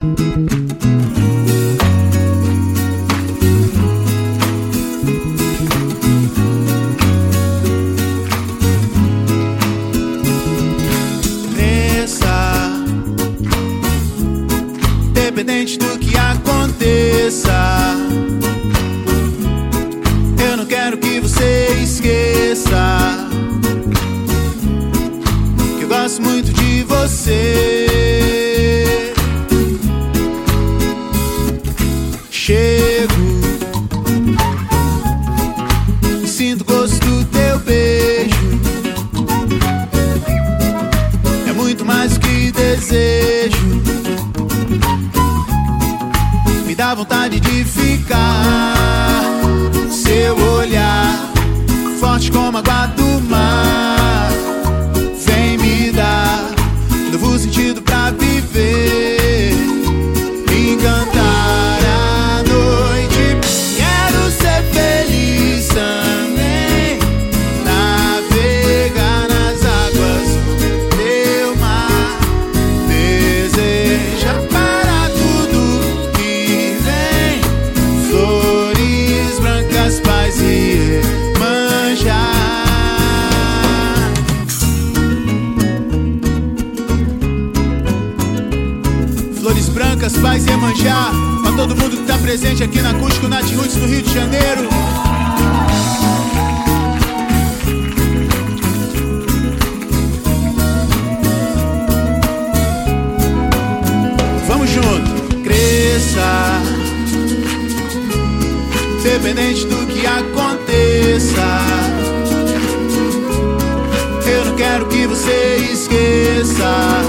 Independente do que aconteça, eu não quero que você esqueça que eu gosto muito de você. Chego e sinto o gosto do teu beijo. É muito mais do que desejo. Me dá vontade de ficar. Seu olhar, forte como a água do mar, vem me dar novo sentido pra viver, encantar a noite. Quero ser feliz também, navegar nas águas do teu mar, deseja para tudo que vem, flores brancas, paz e Iemanjá. Flores brancas, paz e Iemanjá, pra todo mundo que tá presente aqui na Acústico Nat Roots no Rio de Janeiro. Vamos junto. Cresça, independente do que aconteça, eu não quero que você esqueça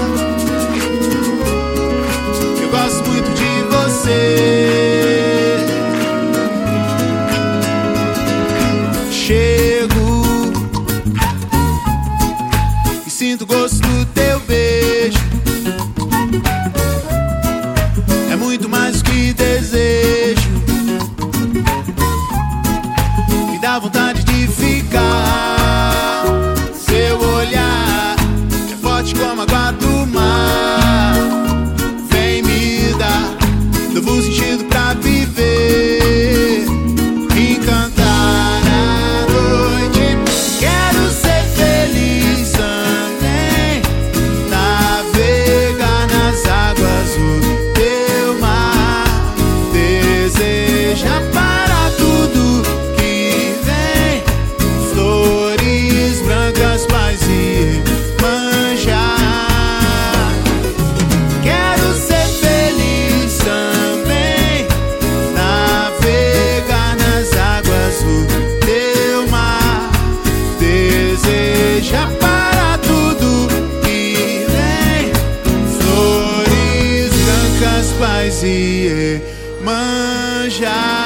que eu gosto muito de você. Chego e sinto o gosto do teu beijo. É muito mais do que desejo. Me dá vontade de ficar. Seu olhar é forte como a água do mar, vem me dar novo sentido pra viver, encantar a noite. Quero ser feliz também, navegar nas águas do teu mar, deseja para tudo que vem, flores brancas, paz e Iemanjá. Quero ser feliz também, navegar nas águas do teu mar, deseja para tudo que vem, flores brancas, paz e Iemanjá.